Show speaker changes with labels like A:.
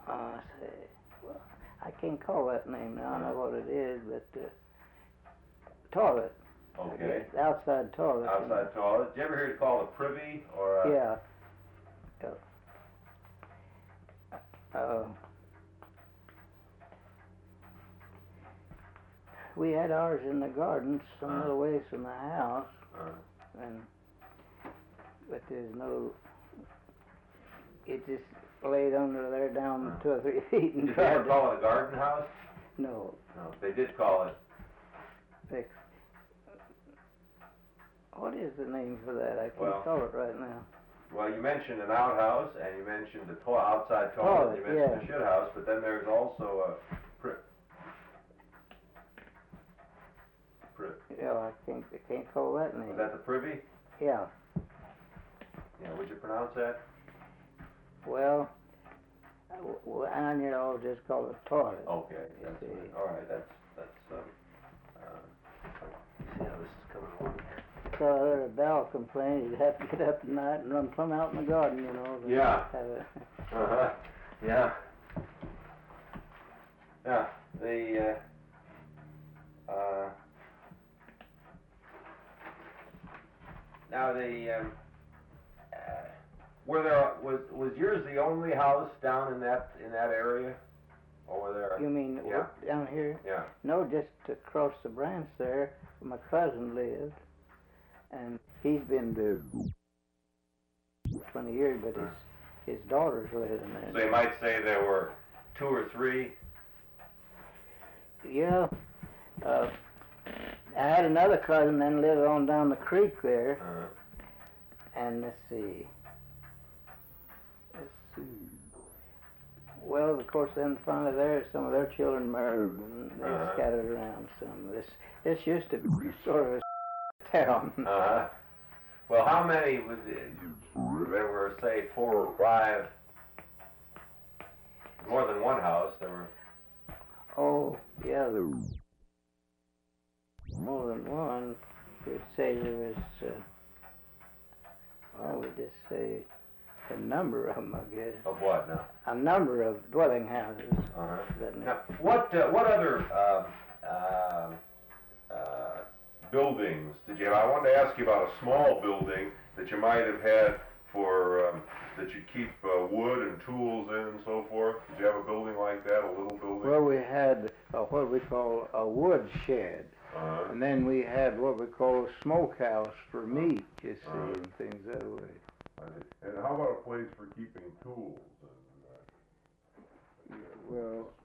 A: Say, well, I can't call that name now. I know what it is, but toilet.
B: Okay.
A: The outside toilet.
B: Outside toilet. Did you ever hear it called a privy or a...
A: Yeah. We had ours in the garden, some little ways from the house, but there's no. It just laid under there down 2 or 3 feet and
B: Did
A: dried.
B: Did they ever call it a garden house?
A: No.
B: No, they did call it.
A: What is the name for that? I can't call it right now.
B: Well, you mentioned an outhouse, and you mentioned the outside toilet, and you mentioned the shit house, but then there's also a
A: Yeah, I can't call that name.
B: Was that the privy?
A: Yeah.
B: Yeah, would you pronounce that?
A: Well, I just call it toilet.
B: Okay, that's right. All right, that's see how this is coming along.
A: So I heard a bell complain, you'd have to get up at night and run plumb out in the garden, you know.
B: Yeah.
A: Have a
B: Yeah. Yeah. Was yours the only house down in that area, or were there?
A: You mean down here?
B: Yeah.
A: No, just across the branch there, where my cousin lived, and he's been there 20 years, but his daughters live in there.
B: So you might say there were 2 or 3.
A: Yeah. I had another cousin then lived on down the creek there, and let's see. Well, of course, then finally there, some of their children married, and they scattered around some. This used to be sort of a town.
B: Well, how many there were, say, 4 or 5, more than one house, there were...
A: Oh, yeah, there were more than one. We'd say there was, well, we'd just say a number of them, I guess.
B: Of what now?
A: A number of dwelling houses.
B: Now, what other buildings did you have? I wanted to ask you about a small building that you might have had for that you keep wood and tools in and so forth. Did you have a building like that, a little building?
A: Well, we had what we call a wood shed. And then we had what we call a smokehouse for meat, you see, and things that way.
B: And how about a place for keeping tools?
A: Well,